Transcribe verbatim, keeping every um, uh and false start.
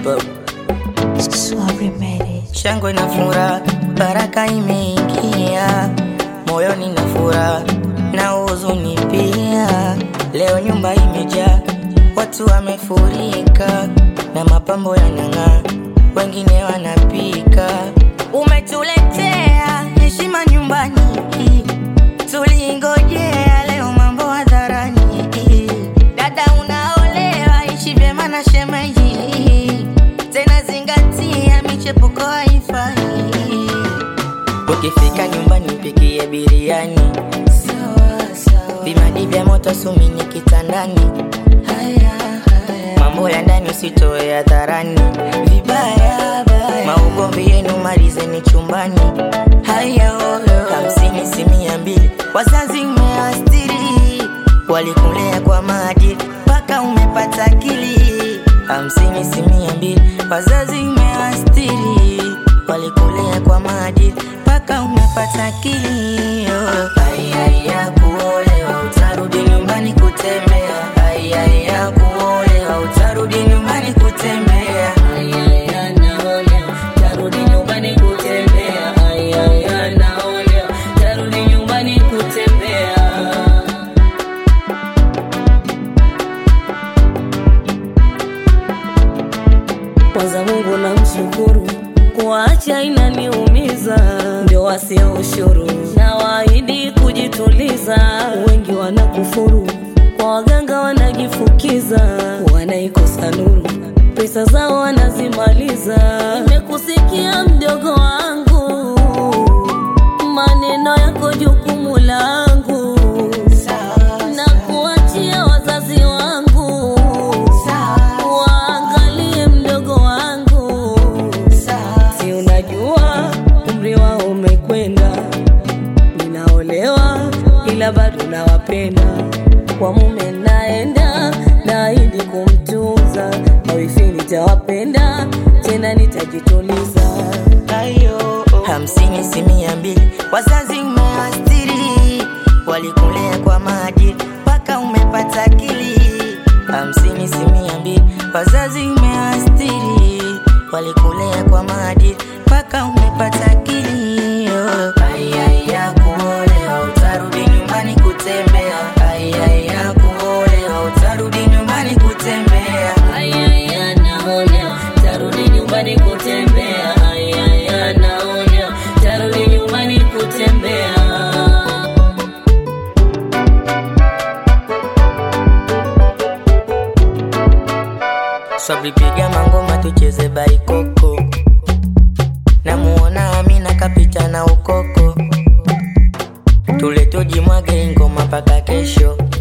babu. Shangwe na furaha, baraka imeingia, moyoni na furaha na huzuni pia. Leo nyumba imejaa, watu wamefurika, na mapambo yanang'aa, wengine wanapika. Umetuletea heshima nyumbani, tulingojea leo mambo hadharani. Dada unaolewa, ishi vyema na shemeji, tena zingatia michepuko haifai. Ukifika nyumbani pikie biriani, sawa sawa, vimadi vya moto sumini kitandani. Haya haya, mambo ya ndani usitoe hadharani, vibaya baya, maugomvi yenu malizeni chumbani. Haya oyo, hamsini si mia mbili, wazazi umeastiri, walikulea kwa maadili paka umepata akili. Hamsini si mia mbili, wazazi umeastiri, walikulea kwa maadili paka umepata akili. Ai ai ya kuolewa, utarudi nyumbani kutembea. Ai ai ya kuolewa, utarudi nyumbani kutembea. Ai ai ya naolewa, utarudi nyumbani kutembea. Ai ai ya naolewa, utarudi nyumbani kutembea. Kwanza Mungu namshukuru, kuacha inaniumiza, ndio wasio ushuru, na waahidi kujituliza. Wengi wanakufuru, kwa waganga wanajifukiza, wanaikosa nuru, pesa zao wanazimaliza. Nimekusikia mdogo wangu, maneno yako jukumu langu, na kuachia wazazi wangu, waangalie mdogo wangu. Si unajua umri wao umekwenda, ninaolewa ila bado nawapenda. Kwa mume naenda, naahidi kumtunza, mawifi nitawapenda, tena nitajituliza. Ayo, hamsini si mia mbili, wazazi umeastiri, walikulea kwa maadili paka umepata akili. Hamsini si mia mbili, wazazi umeastiri, walikulea kwa maadili paka umepata akili. Ai ai ya kuolewa, utarudi nyumbani kutembea. Ai ai ya kuolewa, utarudi nyumbani kutembea. Ai ai ya naolewa, utarudi nyumbani kutembea. Ai ai ya naolewa, utarudi nyumbani kutembea. Swabri piga mangoma tucheze baikoko, namuona Amina kapita na ukoko, tule tujimwage ingoma paka kesho.